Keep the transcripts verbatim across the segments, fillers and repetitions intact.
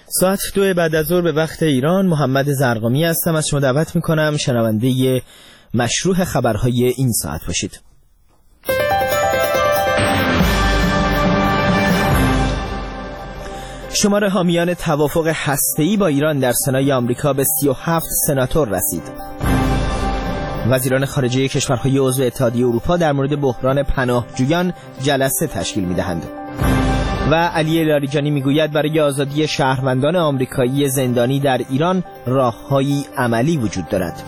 ساعت دو بعد از ظهر به وقت ایران. محمد زرقامی هستم. از شما دعوت میکنم شنونده مشروع خبرهای این ساعت باشید. شمار حامیان توافق هسته‌ای با ایران در سنای آمریکا به سی و هفت سناتور رسید. وزیران خارجه کشورهای عضو اتحادیه اروپا در مورد بحران پناهجویان جلسه تشکیل می‌دهند. و علی لاریجانی میگوید برای آزادی شهروندان آمریکایی زندانی در ایران راه‌هایی عملی وجود دارد.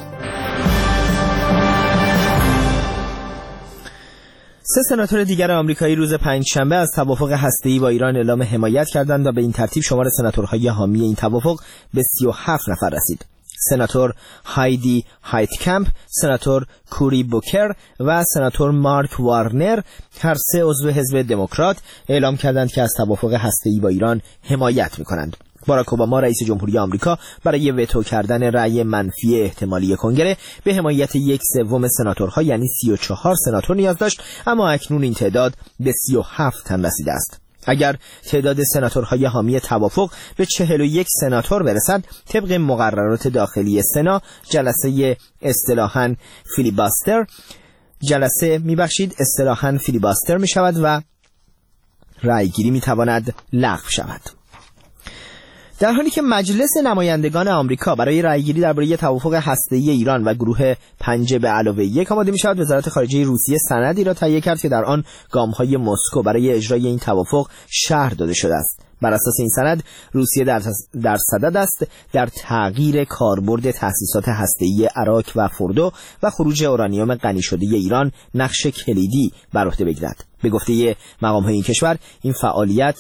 سه سناتور دیگر آمریکایی روز پنجشنبه از توافق هسته‌ای با ایران اعلام حمایت کردند و به این ترتیب شمار سناتورهای حامی این توافق به سی و هفت نفر رسید. سناتور هایدی هایتکمپ، سناتور کوری بوکر و سناتور مارک وارنر، هر سه عضو حزب دموکرات، اعلام کردند که از توافق هسته‌ای با ایران حمایت می‌کنند. باراک اوباما رئیس جمهوری آمریکا برای وتو کردن رأی منفی احتمالی کنگره به حمایت یک سوم سناتورها یعنی سی و چهار سناتور نیاز داشت، اما اکنون این تعداد به سی و هفت تن رسیده است. اگر تعداد سناتورهای حامی توافق به چهل و یک سناتور برسد، طبق مقررات داخلی سنا جلسه اصطلاحاً فیلیباستر جلسه میبخشید اصطلاحاً فیلیباستر می شود و رأیگیری می تواند لغو شود. در حالی که مجلس نمایندگان آمریکا برای رأیگیری درباره توافق هسته‌ای ایران و گروه پنج به علاوه یک آماده می‌شود، وزارت خارجه روسیه سندی را تهیه کرد که در آن گام‌های مسکو برای اجرای این توافق شرح داده شده است. بر اساس این سند روسیه در در صدد است در تغییر کاربرد تأسیسات هسته‌ای عراق و فردو و خروج اورانیوم غنی شده ایران نقش کلیدی بر عهده بگیرد. به گفته مقام‌های این کشور این فعالیت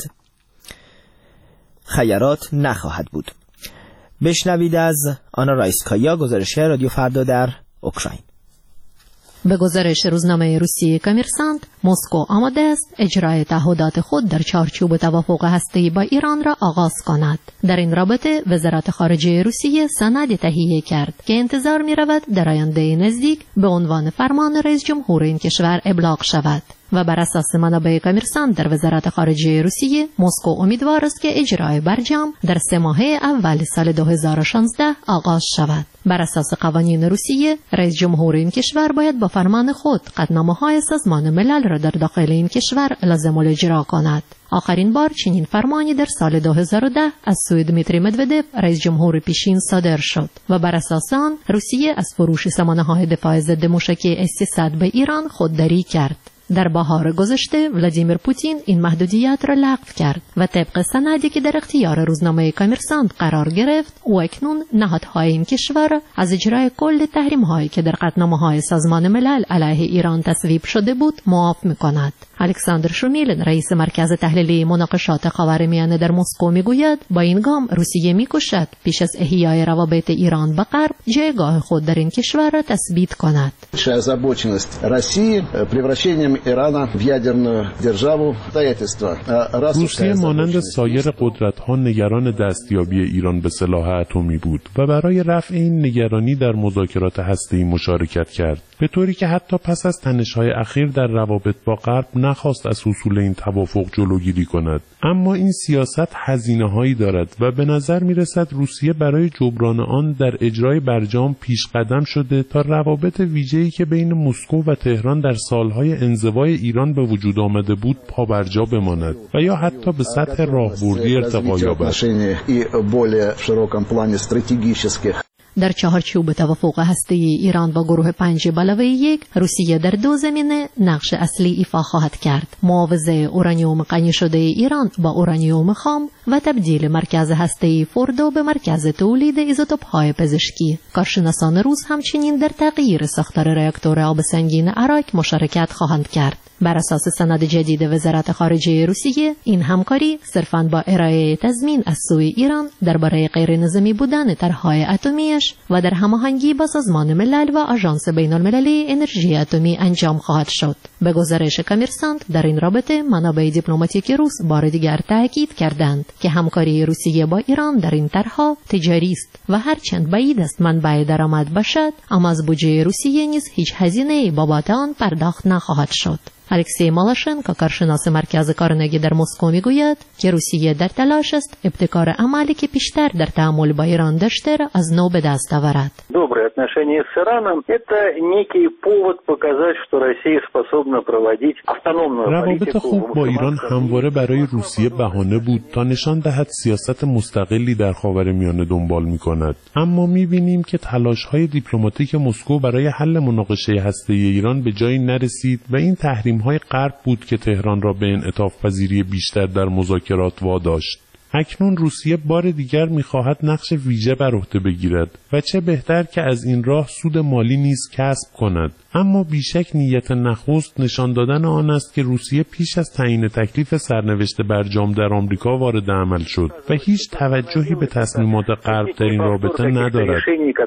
خیارات نخواهد بود. بشنوید از آنا رایسکایا، گزارشگر رادیو فردا در اوکراین. به گزارش روزنامه روسیه کامرسانت، مسکو آماده است اجرای تعهدات خود در چارچوب توافق هسته‌ای با ایران را آغاز کند. در این رابطه وزارت خارجه روسیه سندی تهیه کرد که انتظار می‌رود در آینده نزدیک به عنوان فرمان رئیس جمهور این کشور ابلاغ شود. و بر اساس منابع کامرسانت در وزارت خارجه روسیه، مسکو امیدوار است که اجرای برجام در سه ماهه اول سال دو هزار و شانزده آغاز شود. بر اساس قوانین روسیه، رئیس جمهور این کشور باید با فرمان خود قطعنامه‌های سازمان ملل را در داخل این کشور لازم الاجرا کند. آخرین بار چنین فرمانی در سال دو هزار و ده از سوی دمیتری مدودف رئیس جمهور پیشین صادر شد و بر اساس آن روسیه از فروش سامانه‌های دفاع ضد موشکی اس سیصد به ایران خودداری کرد. در بهار گذشته ولادیمیر پوتین این محدودیت را لغو کرد و طبق سندی که در اختیار روزنامه کامرسانت قرار گرفت، او اکنون نهادهای این کشور از اجرای کل تحریم‌هایی که در قطعنامه‌های سازمان ملل علیه ایران تصویب شده بود معاف می‌کند. الکساندر شومیلن، رئیس مرکز تحلیلی مناقشات خاورمیانه در مسکو، میگوید با این گام روسیه می‌کوشد پیش از احیای روابط ایران با غرب جایگاه خود در این کشور را تثبیت کند. روسیه مانند سایر قدرت‌ها نگران دستیابی ایران به سلاح اتمی بود و برای رفع این نگرانی در مذاکرات هسته‌ای مشارکت کرد، به طوری که حتی پس از تنش‌های اخیر در روابط با غرب نخواست از حصول این توافق جلوگیری کند. اما این سیاست هزینه‌هایی دارد و به نظر می‌رسد روسیه برای جبران آن در اجرای برجام پیش قدم شده تا روابط ویژه‌ای که بین مسکو و تهران در سالهای انزوای ایران به وجود آمده بود پابرجا بماند و یا حتی به سطح راهبردی ارتقا یابد. در چهارچوب توافق هسته‌ای ایران با گروه پنج به علاوه یک، روسیه در دو زمینه نقش اصلی ایفا خواهد کرد: معاوضه اورانیوم غنی شده ایران با اورانیوم خام و تبدیل مرکز هسته‌ای فردو به مرکز تولید ایزوتوپ‌های پزشکی. کارشناسان روس همچنین در تغییر ساختار راکتور آب سنگین عراق مشارکت خواهند کرد. بر اساس سند جدید وزارت خارجه روسیه، این همکاری صرفاً با ارائه تضمین از سوی ایران درباره غیر نظامی بودن طرح‌های اتمیش و در هماهنگی با سازمان ملل و آژانس بین‌المللی انرژی اتمی انجام خواهد شد. به گزارش کامرسانت در این رابطه منابع دیپلماتیک روس بار دیگر تاکید کردند که همکاری روسیه با ایران در این طرح‌ها تجاری است و هرچند بعید است منبع درآمد باشد، اما از بودجه روسیه نیز هیچ هزینه‌ای بابت آن پرداخت نخواهد شد. الکسی مالاشنکو، کارشناس مرکز کارنگی در مسکو، میگوید که روسیه در تلاش است ابتکار عملی که پیشتر در تعامل با ایران داشته را از نو به دست آورد. Добрые отношения с Ираном – это некий повод показать, что Россия способна проводить автономную политику. روابط خوب با ایران همواره برای روسیه بهانه بود تا نشان دهد سیاست مستقلی در خاورمیانه دنبال می‌کند. اما می‌بینیم که تلاش‌های دیپلماتیک مسکو برای حل مناقشه هسته‌ای ایران به جایی نرسید و این تحریم های غرب بود که تهران را به انعطاف پذیری بیشتر در مذاکرات واداشت. اکنون روسیه بار دیگر می‌خواهد نقش ویژه بر عهده بگیرد و چه بهتر که از این راه سود مالی نیز کسب کند. اما بیشک نیت نخست نشان دادن آن است که روسیه پیش از تعیین تکلیف سرنوشت برجام در آمریکا وارد عمل شد و هیچ توجهی به تصمیمات غرب در این رابطه ندارد.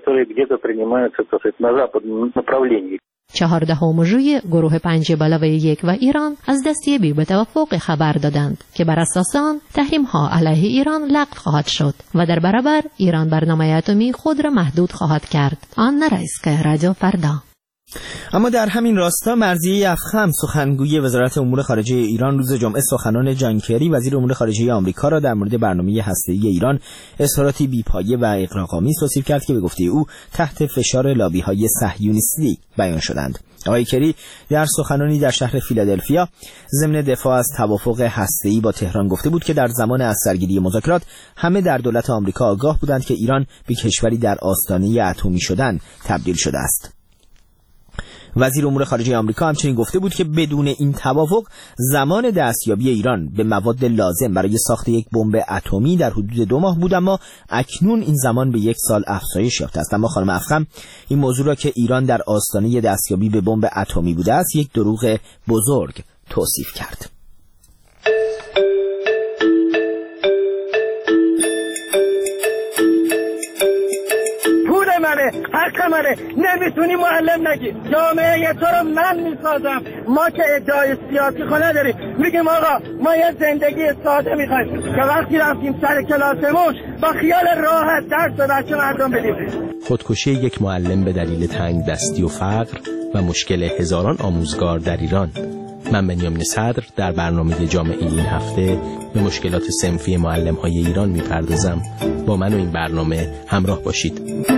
چهاردهم ژوئیه گروه پنج علاوه یک و ایران از دستیابی به توافق خبر دادند که بر اساس آن تحریم‌ها علیه ایران لغو خواهد شد و در برابر ایران برنامه اتمی خود را محدود خواهد کرد. آن رئیس رادیو فردا. اما در همین راستا مرضیه افخم، سخنگوی وزارت امور خارجه ایران، روز جمعه سخنان جان کری وزیر امور خارجه آمریکا را در مورد برنامه هسته‌ای ایران اظهاراتی بی‌پایه و اغراق‌آمیز توصیف کرد که به گفته او تحت فشار لابی‌های صهیونیستی بیان شدند. آقای کری در سخنانی در شهر فیلادلفیا ضمن دفاع از توافق هسته‌ای با تهران گفته بود که در زمان از سرگیری مذاکرات همه در دولت آمریکا آگاه بودند که ایران به کشوری در آستانه اتمی شدن تبدیل شده است. وزیر امور خارجه آمریکا همچنین گفته بود که بدون این توافق زمان دستیابی ایران به مواد لازم برای ساخت یک بمب اتمی در حدود دو ماه بود، اما اکنون این زمان به یک سال افزایش یافته است. اما خانم افخم این موضوع را که ایران در آستانه دستیابی به بمب اتمی بوده است یک دروغ بزرگ توصیف کرد. حق منه، نمیتونی معلم نگی. جامعه تو رو من میسازم. ما که ادعای سیاسی خو نداریم، میگیم آقا ما یه زندگی ساده میخوایم که وقتی رفتیم سر کلاسمون با خیال راحت درس به بچه مردم بدیم. خودکشی یک معلم به دلیل تنگ دستی و فقر و مشکل هزاران آموزگار در ایران. من بنیامین صدر در برنامه جامعه این هفته به مشکلات صنفی معلم‌های ایران میپردازم. با من و این برنامه همراه باشید.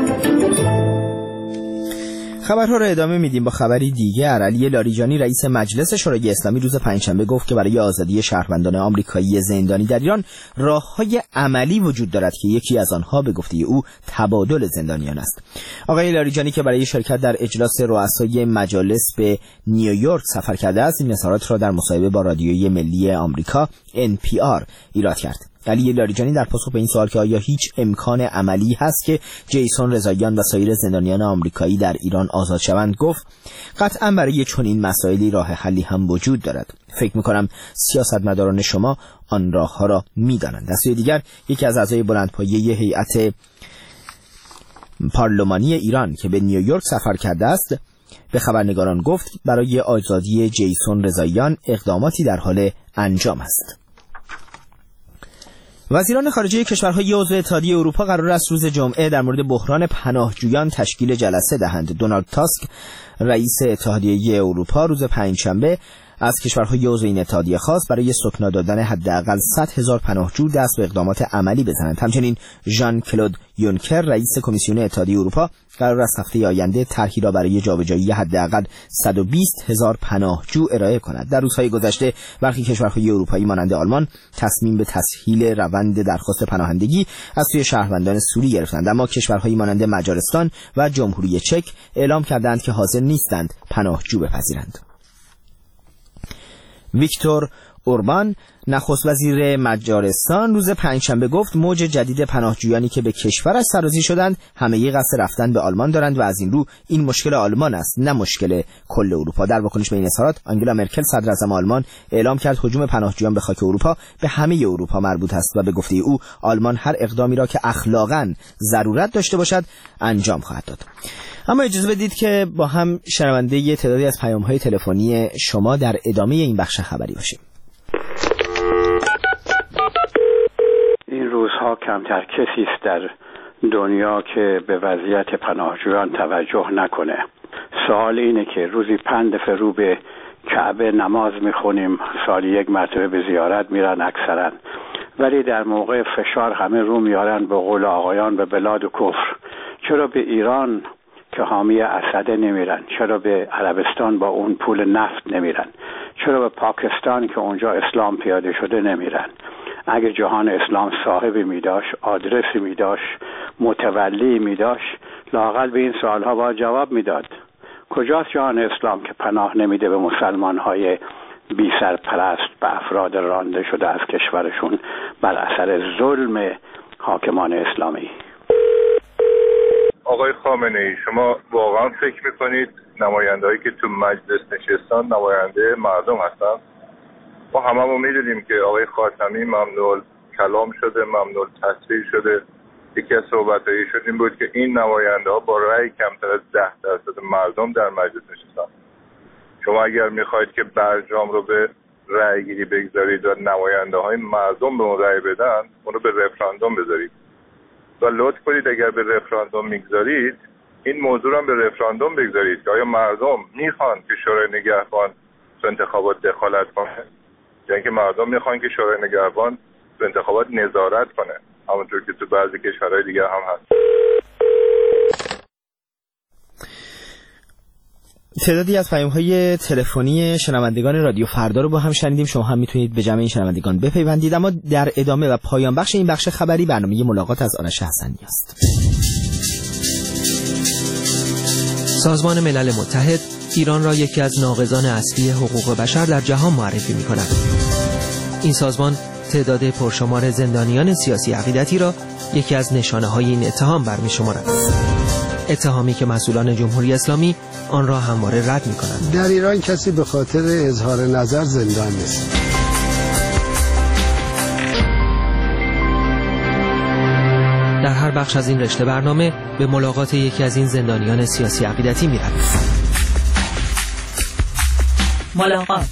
خبرها را ادامه میدیم با خبری دیگر. علی لاریجانی رئیس مجلس شورای اسلامی روز پنجشنبه گفت که برای آزادی شهروندان آمریکایی زندانی در ایران راه‌های عملی وجود دارد که یکی از آنها به گفته او تبادل زندانیان است. آقای لاریجانی که برای شرکت در اجلاس رؤسای مجالس به نیویورک سفر کرده است، این اظهارات را در مصاحبه با رادیوی ملی آمریکا ان پی آر ایراد کرد. علی لاریجانی در پاسخ به این سوال که آیا هیچ امکان عملی هست که جیسون رضاییان و سایر زندانیان آمریکایی در ایران آزاد شوند، گفت قطعا برای چنین مسائلی راه حلی هم وجود دارد. فکر می‌کنم سیاستمداران شما آن راه‌ها را می‌دانند. از سوی دیگر یکی از اعضای بلندپایه هیئت پارلمانی ایران که به نیویورک سفر کرده است به خبرنگاران گفت برای آزادی جیسون رضاییان اقداماتی در حال انجام است. وزیران خارجه کشورهای عضو اتحادیه اروپا قرار است روز جمعه در مورد بحران پناهجویان تشکیل جلسه دهند. دونالد تاسک رئیس اتحادیه اروپا روز پنجشنبه از کشورهای عضو این اتحادیه خواست برای سکنا دادن حداقل صد هزار پناهجو دست به اقدامات عملی بزنند. همچنین ژان کلود یونکر رئیس کمیسیون اتحادیه اروپا قرار است هفته آینده طرحی را برای جابجایی حداقل صد و بیست هزار پناهجو ارائه کند. در روزهای گذشته برخی کشورهای اروپایی مانند آلمان تصمیم به تسهیل روند درخواست پناهندگی از سوی شهروندان سوری گرفتند، اما کشورهایی مانند مجارستان و جمهوری چک اعلام کردند که حاضر نیستند پناهجو بپذیرند. ویکتور اوربان نخست وزیر مجارستان روز پنجشنبه گفت موج جدید پناهجویانی که به کشورش سرازیر شدند همگی قصد رفتن به آلمان دارند و از این رو این مشکل آلمان است نه مشکل کل اروپا. در واکنش به این اظهارات آنگلا مرکل صدر اعظم آلمان اعلام کرد هجوم پناهجویان به خاک اروپا به همه اروپا مربوط است و به گفته او آلمان هر اقدامی را که اخلاقاً ضرورت داشته باشد انجام خواهد داد. اما اجازه بدید که با هم شنونده تعدادی از پیام‌های تلفنی شما در ادامه این بخش خبری باشیم. این روزها کمتر کسی است در دنیا که به وضعیت پناهجویان توجه نکنه. سوال اینه که روزی پنج دفعه رو به کعبه نماز میخونیم، سالی یک مرتبه به زیارت میرن اکثرا، ولی در موقع فشار همه رو میارن به قول آقایان به بلاد و کفر. چرا به ایران که حامی اسد نمیرن؟ چرا به عربستان با اون پول نفت نمیرن؟ چرا به پاکستان که اونجا اسلام پیاده شده نمیرن؟ اگه جهان اسلام صاحبی میداشت، آدرسی میداشت، متولی میداشت، لااقل به این سوالها باید جواب میداد. کجاست جهان اسلام که پناه نمیده به مسلمانهای بی سرپرست، به افراد رانده شده از کشورشون بر اثر ظلم حاکمان اسلامی؟ آقای خامنه‌ای، شما واقعا فکر میکنید نمایندهایی که تو مجلس نشستن نماینده مردم هستن؟ ما هممون میدونیم که آقای خاتمی ممنوع کلام شده، ممنوع تصویر شده. یکی از صحبت‌هایشون این بود که این نماینده‌ها با رأی کمتر از ده درصد مردم در مجلس نشستن. شما اگر میخواید که برجام رو به رأی گیری بگذارید و نماینده‌های مردم به اون رأی بدن، اون رو به رفراندوم بذارید. و لطف کنید اگر به رفراندوم میگذارید این موضوع رو هم به رفراندوم بگذارید که آیا مردم میخوان که شورای نگهبان تو انتخابات دخالت کنه، یعنی که مردم میخوان که شورای نگهبان تو انتخابات نظارت کنه، همونطور که تو بعضی کشورهای دیگه هم هست. تعدادی از پیام‌های تلفنی شنوندگان رادیو فردا رو با هم شنیدیم. شما هم میتونید به جمع این شنوندگان بپیوندید. اما در ادامه و پایان بخش این بخش خبری برنامه ملاقات از آرش حسنی است. سازمان ملل متحد ایران را یکی از ناقضان اصلی حقوق بشر در جهان معرفی می‌کند. این سازمان تعداد پرشمار زندانیان سیاسی عقیدتی را یکی از نشانه‌های این اتهام برمی‌شمارد. اتهامی که مسئولان جمهوری اسلامی آن را همواره رد می‌کنند. در ایران کسی به خاطر اظهار نظر زندان نیست. در هر بخش از این رشته برنامه به ملاقات یکی از این زندانیان سیاسی عقیدتی می‌رویم. ملاقات.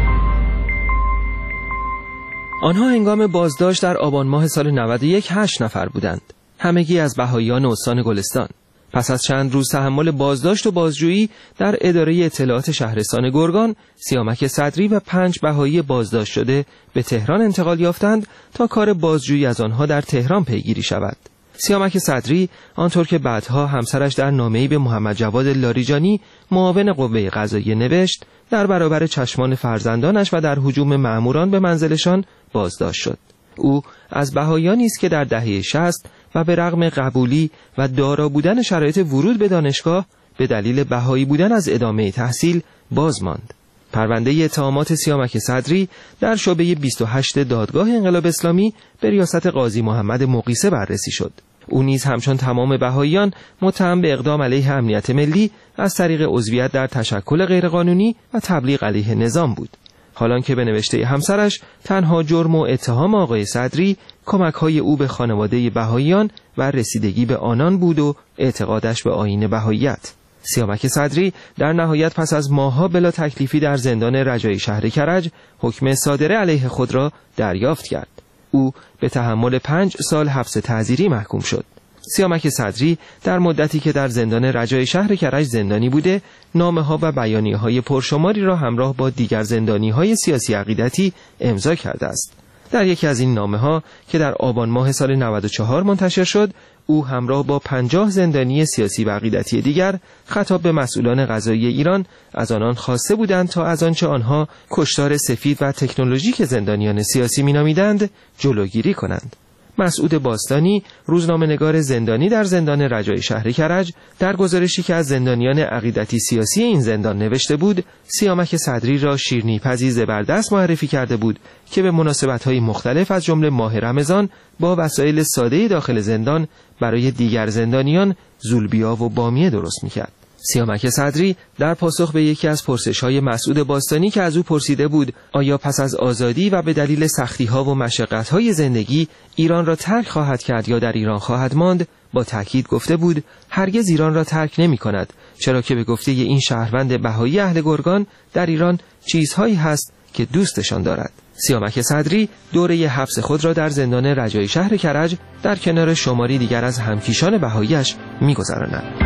آنها هنگام بازداشت در آبان ماه سال نود و یک هشت نفر بودند. همگی از بهائیان استان گلستان. پس از چند روز تحمل بازداشت و بازجویی در اداره اطلاعات شهرستان گرگان، سیامک صدری و پنج بهایی بازداشت شده به تهران انتقال یافتند تا کار بازجویی از آنها در تهران پیگیری شود. سیامک صدری آنطور که بعدها همسرش در نامه‌ای به محمد جواد لاریجانی معاون قوه قضاییه نوشت، در برابر چشمان فرزندانش و در هجوم مأموران به منزلشان بازداشت شد. او از بهائیانی است که در دهه شصت و به رغم قبولی و دارا بودن شرایط ورود به دانشگاه به دلیل بهایی بودن از ادامه تحصیل باز ماند. پرونده اتهامات سیامک صدری در شعبه بیست و هشت دادگاه انقلاب اسلامی به ریاست قاضی محمد مقیسه بررسی شد. او نیز همچون تمام بهائیان متهم به اقدام علیه امنیت ملی از طریق عضویت در تشکل غیرقانونی و تبلیغ علیه نظام بود. حالان که به نوشته همسرش تنها جرم و اتهام آقای صدری کمک‌های او به خانواده بهائیان و رسیدگی به آنان بود و اعتقادش به آیین بهائیت. سیامک صدری در نهایت پس از ماه‌ها بلا تکلیفی در زندان رجایی شهر کرج حکم صادره علیه خود را دریافت کرد. او به تحمل پنج سال حبس تعزیری محکوم شد. سیامک صدری در مدتی که در زندان رجای شهر کرج زندانی بوده، نامه‌ها و بیانیه‌های پرشماری را همراه با دیگر زندانی‌های سیاسی عقیدتی امضا کرده است. در یکی از این نامه‌ها که در آبان ماه سال نود و چهار منتشر شد، او همراه با پنجاه زندانی سیاسی و عقیدتی دیگر خطاب به مسئولان قضایی ایران از آنان خواسته بودند تا از آنچه آنها کشتار سفید و تکنولوژیک زندانیان سیاسی می‌نامیدند جلوگیری کنند. مسعود باستانی، روزنامه‌نگار زندانی در زندان رجایی شهر کرج، در گزارشی که از زندانیان عقیدتی سیاسی این زندان نوشته بود، سیامک صدری را شیرینی پزی زبردست معرفی کرده بود که به مناسبت‌های مختلف از جمله ماه رمضان با وسایل ساده داخل زندان برای دیگر زندانیان زولبیا و بامیه درست می‌کرد. سیامک صدری در پاسخ به یکی از پرسش‌های مسعود باستانی که از او پرسیده بود آیا پس از آزادی و به دلیل سختی‌ها و مشقت‌های زندگی ایران را ترک خواهد کرد یا در ایران خواهد ماند، با تأکید گفته بود هرگز ایران را ترک نمی‌کند، چرا که به گفته این شهروند بهایی اهل گرگان در ایران چیزهایی هست که دوستشان دارد. سیامک صدری دوره حبس خود را در زندان رجایی شهر کرج در کنار شماری دیگر از همکیشان بهایی‌اش می‌گذراند.